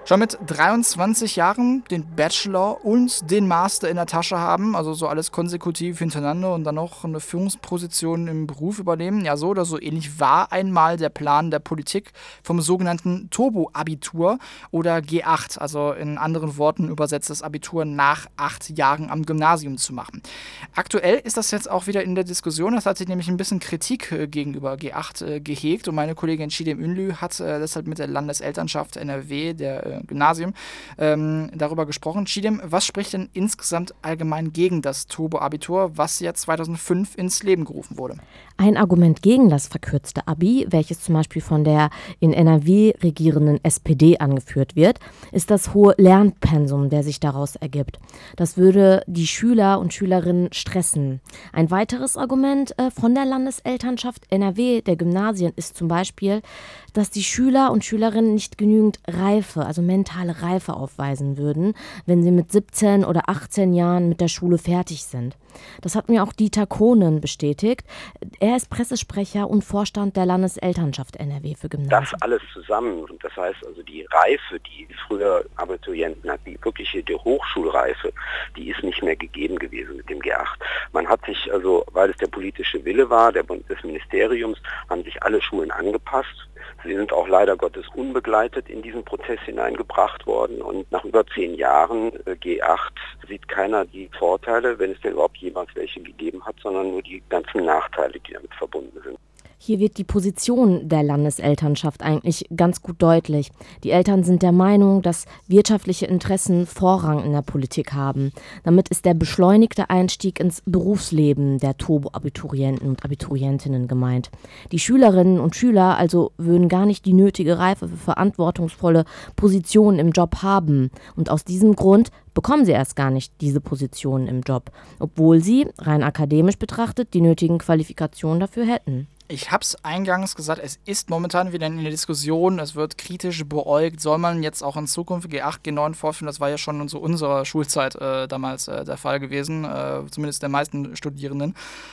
Schon mit 23 Jahren den Bachelor und den Master in der Tasche haben, also so alles konsekutiv hintereinander und dann noch eine Führungsposition im Beruf übernehmen. Ja, so oder so ähnlich war einmal der Plan der Politik vom sogenannten Turbo-Abitur oder G8, also in anderen Worten übersetzt das Abitur nach 8 Jahren am Gymnasium zu machen. Aktuell ist das jetzt auch wieder in der Diskussion, das hat sich nämlich ein bisschen Kritik gegenüber G8 gehegt und meine Kollegin Chidem Ünlü hat deshalb mit der Landeselternschaft NRW, der Gymnasium, darüber gesprochen. Chidem, was spricht denn insgesamt allgemein gegen das Turbo-Abitur, was ja 2005 ins Leben gerufen wurde? Ein Argument gegen das verkürzte Abi, welches zum Beispiel von der in NRW regierenden SPD angeführt wird, ist das hohe Lernpensum, der sich daraus ergibt. Das würde die Schüler und Schülerinnen stressen. Ein weiteres Argument von der Landeselternschaft NRW der Gymnasien ist zum Beispiel, dass die Schüler und Schülerinnen nicht genügend Reife, also mentale Reife aufweisen würden, wenn sie mit 17 oder 18 Jahren mit der Schule fertig sind. Das hat mir auch Dieter Kohnen bestätigt. Er ist Pressesprecher und Vorstand der Landeselternschaft NRW für Gymnasien. Das alles zusammen, und das heißt also die Reife, die früher Abiturienten hatten, die Hochschulreife, die ist nicht mehr gegeben gewesen mit dem G8. Man hat sich also, weil es der politische Wille war, des Ministeriums, haben sich alle Schulen angepasst. Sie sind auch leider Gottes unbegleitet in diesen Prozess hineingebracht worden und nach über 10 Jahren G8 sieht keiner die Vorteile, wenn es denn überhaupt jemals welche gegeben hat, sondern nur die ganzen Nachteile, die damit verbunden sind. Hier wird die Position der Landeselternschaft eigentlich ganz gut deutlich. Die Eltern sind der Meinung, dass wirtschaftliche Interessen Vorrang in der Politik haben. Damit ist der beschleunigte Einstieg ins Berufsleben der Turbo-Abiturienten und Abiturientinnen gemeint. Die Schülerinnen und Schüler also würden gar nicht die nötige Reife für verantwortungsvolle Positionen im Job haben. Und aus diesem Grund bekommen sie erst gar nicht diese Positionen im Job, obwohl sie, rein akademisch betrachtet, die nötigen Qualifikationen dafür hätten. Ich habe es eingangs gesagt, es ist momentan wieder in der Diskussion, es wird kritisch beäugt, soll man jetzt auch in Zukunft G8, G9 vorführen, das war ja schon in so unserer Schulzeit damals der Fall gewesen, zumindest der meisten Studierenden.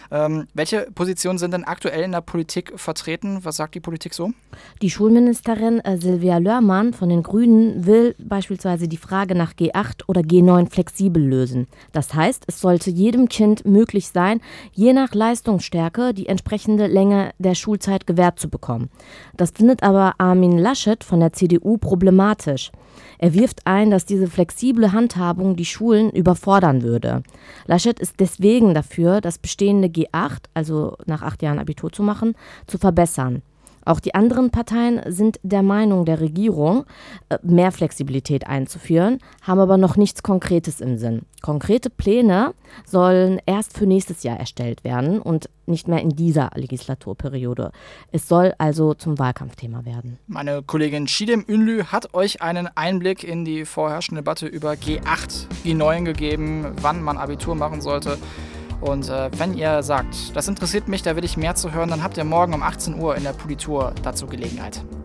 Welche Positionen sind denn aktuell in der Politik vertreten? Was sagt die Politik so? Die Schulministerin Silvia Lörmann von den Grünen will beispielsweise die Frage nach G8 oder G9 flexibel lösen. Das heißt, es sollte jedem Kind möglich sein, je nach Leistungsstärke die entsprechende Länge der Schulzeit gewährt zu bekommen. Das findet aber Armin Laschet von der CDU problematisch. Er wirft ein, dass diese flexible Handhabung die Schulen überfordern würde. Laschet ist deswegen dafür, das bestehende G8, also nach 8 Jahren Abitur zu machen, zu verbessern. Auch die anderen Parteien sind der Meinung der Regierung, mehr Flexibilität einzuführen, haben aber noch nichts Konkretes im Sinn. Konkrete Pläne sollen erst für nächstes Jahr erstellt werden und nicht mehr in dieser Legislaturperiode. Es soll also zum Wahlkampfthema werden. Meine Kollegin Chidem Ünlü hat euch einen Einblick in die vorherrschende Debatte über G8, G9 gegeben, wann man Abitur machen sollte. Und wenn ihr sagt, das interessiert mich, da will ich mehr zu hören, dann habt ihr morgen um 18 Uhr in der Politur dazu Gelegenheit.